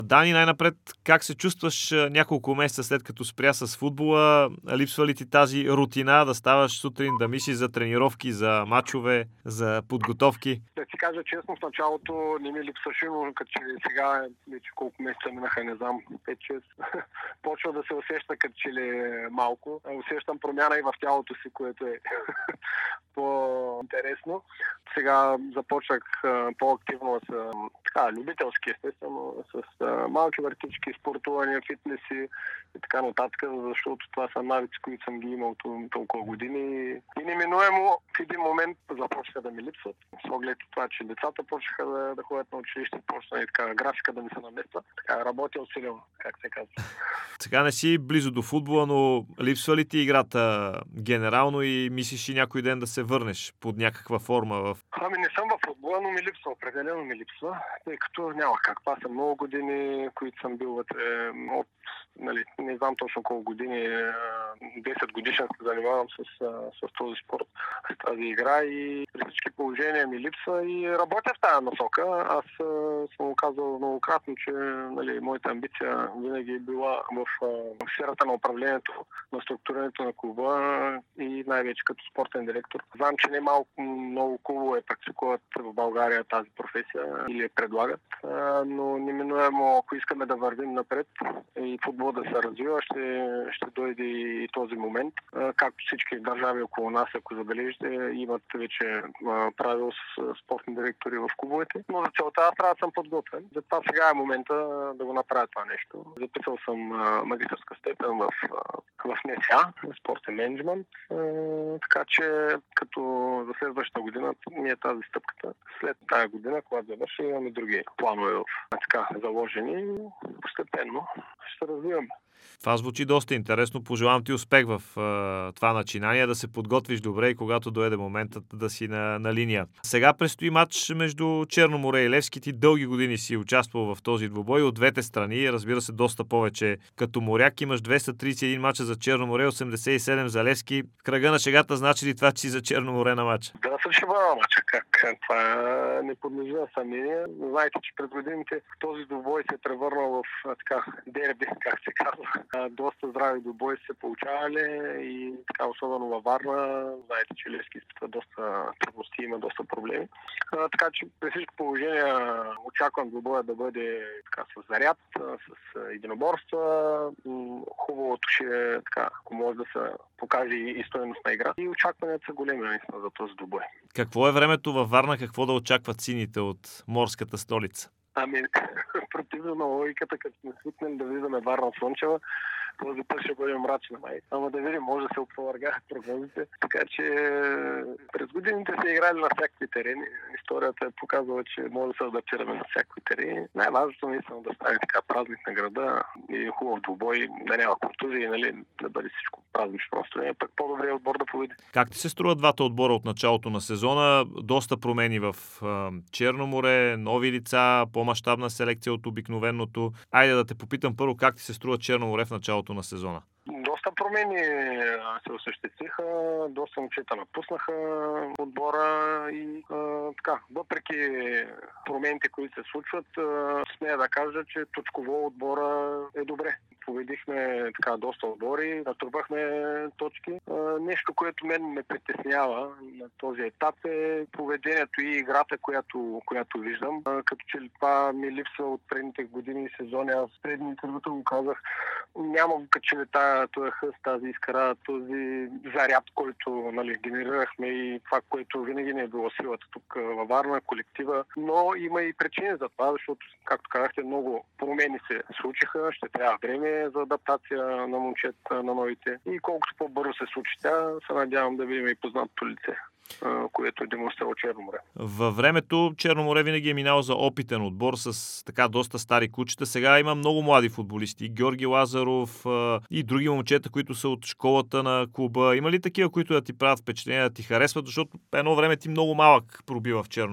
Дани, най-напред, как се чувстваш няколко месеца след като спря с футбола? Липсва ли ти тази рутина да ставаш сутрин, да мислиш за тренировки, за мачове, за подготовки? Да ти кажа честно, в началото не ми липсваше, но като че сега вече колко месеца минаха, не знам, 5-6, почва да се усеща като че ли малко. Усещам промяна и в тялото си, което е по-интересно. Сега започнах по-активно с любителски, естествено, с малки въртички, спортувания, фитнеси и така нататък, защото това са навици, които съм ги имал толкова години. И неминуемо в един момент започнаха да ми липсват. С оглед това, че децата почнаха да ходят на училище, почна и така графика да ми се намества. Така работя усилено, как се казва. Сега не си близо до футбола, но липсва ли ти играта генерално и мислиш и някой ден да се върнеш под някаква форма? Не съм в футбола, но ми липсва. Определено ми липсва, тъй като няма как. Това са много години, които съм бил вътре от, не знам точно колко години, 10 годишен се занимавам с този спорт, с тази игра и при всички положения ми липсва и работя в тази насока. Аз съм казал многократно, че моята амбиция винаги е била в сферата на управлението, на структурирането на клуба и най-вече като спортен директор. Знам, че не много клубове практикуват в България тази професия или я предлагат, но неминуемо, ако искаме да вървим напред и футбол да се развива, ще дойде и този момент. Както всички държави около нас, ако забележите, имат вече правил с спортни директори в клубовете. Но за целта аз трябва да съм подготвен. Затова сега е момента да го направя това нещо. Записал съм магистърска степен в НСА, спортен менеджмент. Така че като за следващата година ми е тази стъпката. След тази година, когато завърши, имаме други планове заложени. Постепенно ще се развиваме. Това звучи доста интересно. Пожелавам ти успех в това начинание, да се подготвиш добре и когато дойде моментът да си на линия. Сега предстои матч между Черно море и Левски. Ти дълги години си участвал в този двубой от двете страни. Разбира се, доста повече като моряк. Имаш 231 мача за Черно море, 87 за Левски. В кръга на шегата значи ли това, че си за Черно море на матча? Да, съм ще бъда на матча. Как? Това не подлежи на съмнение. Знаете, че през годините този двубой се е превърнал в дерби, как се казва. Доста здрави двубои се получавали и така, особено във Варна. Знаете, че Левски изпитва доста трудности, има доста проблеми. Така че при всички положения очаквам двубоя да бъде с заряд, с единоборства. Хубавото ще е, ако може да се покаже и стойност на игра. И очакванията са големи наистина за този двубой. Какво е времето във Варна? Какво да очакват сините от морската столица? Противно на логиката, като сме свикнали да виждаме Варна Слънчева, този път ще бъде мрачна май. Ама да видим, може да се опровъргаят прогнозите. Така че през годините се играли на всякакви терени. Историята е показала, че може да се адаптираме на всякакви терени. Най-важното наистина да стане така празник на града и хубав двубой, да няма контузии, да бъде всичко празнично настроение, пък по-добре отбор да победи. Как ти се струват двата отбора от началото на сезона? Доста промени в Черно море, нови лица, по-мащабна селекция от обикновеното. Айде да те попитам първо, как ти се струва Черно море в началото на сезона? Доста промени се осъществиха, доста момчета напуснаха отбора и въпреки промените, които се случват, смея да кажа, че точково отбора е добре. Победихме доста отбори, натрупахме точки. Нещо, което мен ме притеснява на този етап е поведението и играта, която виждам. Като че това ми липсва от предните години и сезони. Аз в предни интервюта го казах. Няма като че ли този хъст, тази искра, този заряд, който генерирахме и това, което винаги не е било силата тук във Варна, колектива. Но има и причини за това, защото, както казахте, много промени се случиха. Ще трябва време за адаптация на момчета, на новите. И колкото по-бързо се случи тя, се надявам да видим и познатото лице, което е демонстрирало Черно море. Във времето Черно море винаги е минало за опитен отбор с доста стари кучета. Сега има много млади футболисти. Георги Лазаров и други момчета, които са от школата на клуба. Има ли такива, които да ти правят впечатление, да ти харесват? Защото едно време ти много малък пробива в Черно море.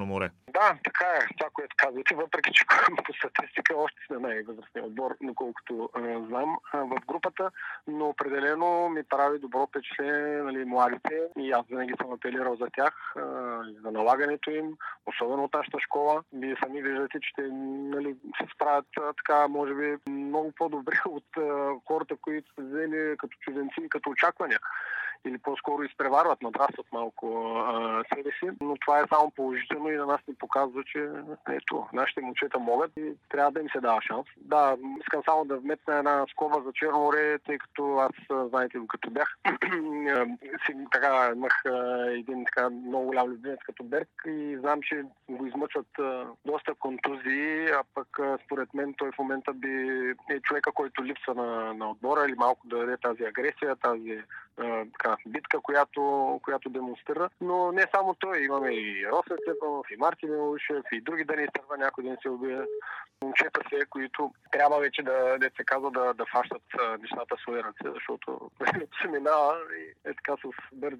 Да, така е. Това, което казвате, въпреки че по статистика още сме най-възрастният отбор, доколкото знам в групата, но определено ми прави добро впечатление, нали, младите, и аз винаги съм апелирал за тях, за налагането им, особено от нашата школа. Вие сами виждате, че те, нали, се справят така, може би, много по-добре от хората, които са взели като чужденци и като очаквания. Или по-скоро изпреварват, надрастват малко себе си, но това е само положително и на нас ни показва, че ето, нашите момчета могат и трябва да им се дава шанс. Да, искам само да вметна една скоба за Черно море, тъй като аз, знаете, като бях, така имах един така много голям любимец като Берг и знам, че го измъчват доста контузии, а пък според мен той в момента е човека, който липсва на отбора или малко да даде тази агресия, тази битка, която демонстрира. Но не само той. Имаме и Росен Степанов, и Мартин Милушев, и други да не изтърва някой ден се убие. Момчета се, които трябва вече да се казва да фащат нещата в свои ръце, защото се минава и е така с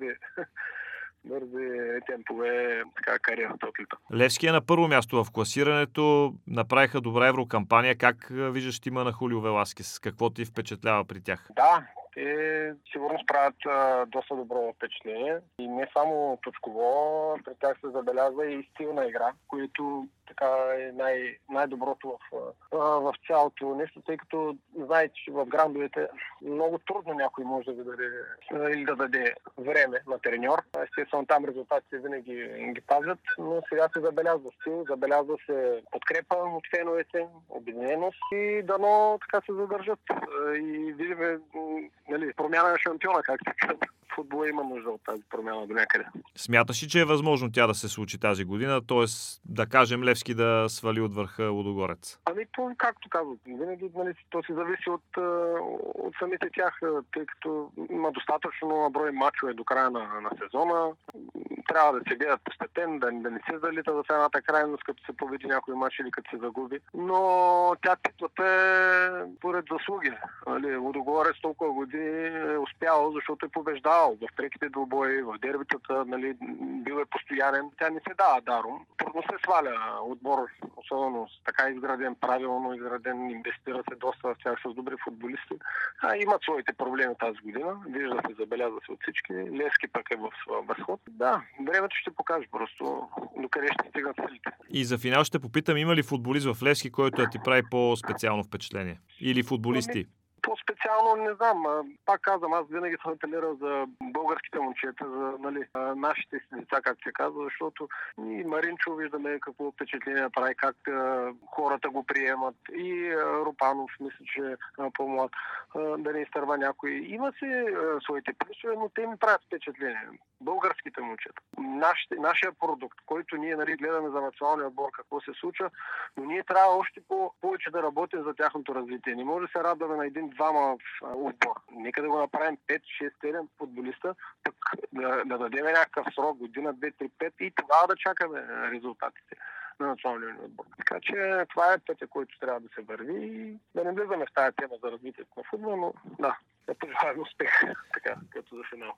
бързи темпове, така кариерата отлита. Левски е на първо място в класирането. Направиха добра еврокампания. Как виждаш тима на Хулио Веласкес? Какво ти впечатлява при тях? Да, те сигурно правят доста добро впечатление. И не само точково, при тях се забелязва и стилна игра, което така е най-доброто в цялото нещо, тъй като знаете, че в грандовете много трудно някой може да даде или да даде време на треньор. Естествено, там резултатите винаги ги пазят, но сега се забелязва стил, забелязва се подкрепа от феновете, обединеност и дано така се задържат. И видим, нали, промяна на шампиона, както казвам. Футбола има нужда от тази промяна до някъде. Смяташ ли, че е възможно тя да се случи тази година? Т.е. да кажем Левски да свали от върха Лудогорец? То, както казват, винаги, нали, то се зависи от самите тях, тъй като има достатъчно брой мачове до края на сезона. Трябва да се гледат постепенно, да не се залита в едната крайност, като се победи някой мач или като се загуби. Но тя титлата е поред заслуги. Нали, Лудогорец толкова години е успявал, защото е побеждавал в преките двубои, в дербитата, нали, бил е постоянен. Тя не се дава даром. Трудно се сваля отбор, особено така изграден, правилно изграден, инвестира се доста в тях с добри футболисти. Имат своите проблеми тази година. Вижда се, забелязва се от всички. Левски пък е в възход. Да, времето ще покаже просто докъде ще стигнат силите. И за финал ще попитам, има ли футболист в Левски, който да ти прави по-специално впечатление? Или футболисти? По-специално не знам. Пак казвам, аз винаги съм апелирал за българските момчета, за, нали, нашите си деца, как се казва, защото и Маринчо виждаме какво впечатление прави, как хората го приемат. И Рупанов, мисля, че е по-млад, да не изтърва някой. Има си своите плюсове, но те ми правят впечатление. Българските момчета. Нашия продукт, който ние, нали, гледаме за националния отбор, какво се случва, но ние трябва още повече да работим за тяхното развитие. Не може да се радваме на един-двама отбор. Нека да го направим 5, 6, 7 футболиста, пък да дадем някакъв срок, година, 2, 3, 5 и тогава да чакаме резултатите на националния отбор. Така че това е пътя, който трябва да се върви и да не влизаме в тази тема за развитието на футбола, но да пожелаваме успех, така, като за финал.